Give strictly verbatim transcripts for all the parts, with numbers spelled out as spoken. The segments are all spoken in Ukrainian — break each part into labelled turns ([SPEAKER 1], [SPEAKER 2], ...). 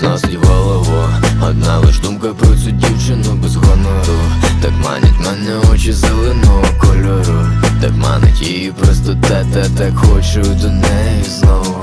[SPEAKER 1] зносить голову одна лиш думка про цю дівчину без гонору. Так манять мене очі зеленого кольору, так манить її простота, та так хочу до неї знову.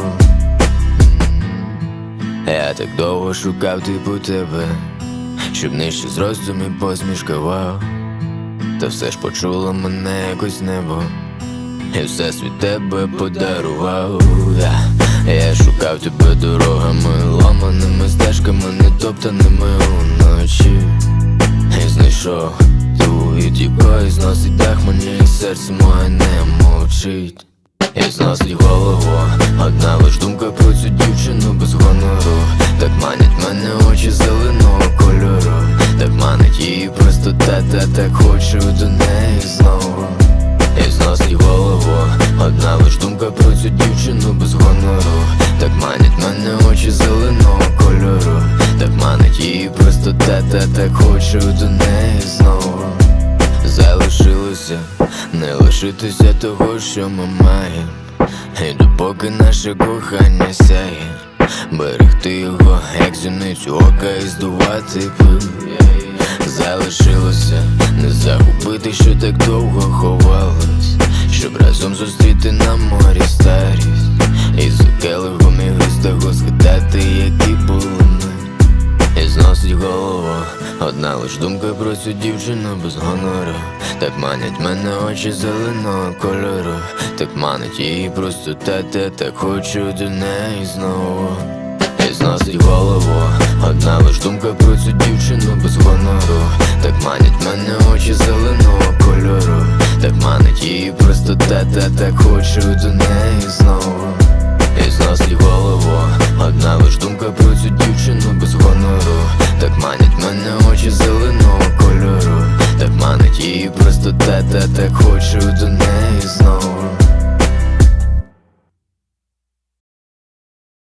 [SPEAKER 1] Я так довго шукав типу тебе, щоб нижче зростом і посмішка вау. Та все ж почуло мене якось небо, і все світ тебе подарував. Я, я шукав тебе дорогами, ламаними стежками, нетоптаними уночі, і знайшов ту, від якої зносить дах мені, і серце моє не мовчить. І зносить голову одна лиш думка про цю дівчину без гонору. Так манять мене очі зеленого кольору, так манить її простота, та так хочу до неї знову. І зносить голову одна лиш думка про цю дівчину без гонору. Так манять мене очі зеленого кольору, так манить її простота, та так хочу до неї знову. Залишилося не лишитися того, що ми маємо, і допоки наше кохання сяє, берегти його, як зіницю ока, і здувати пил. Залишилося не загубити, що так довго ховалось, щоб разом зустріти на морі старість, і за келихом ігристого згадати, які були ми. І зносить голову одна лиш думка про цю дівчину без гонору. Так манять мене очі зеленого кольору, так манить її простота, та так хочу до неї знову. І зносить голову одна лиш думка про цю дівчину без гонору. Так манять мене очі зеленого кольору, так манить її простота, та так хочу до неї знову. І зносить голову одна лиш думка про цю дівчину без гонору. Так манять мене очі зеленого кольору, так манить її простота, та так хочу до неї знову.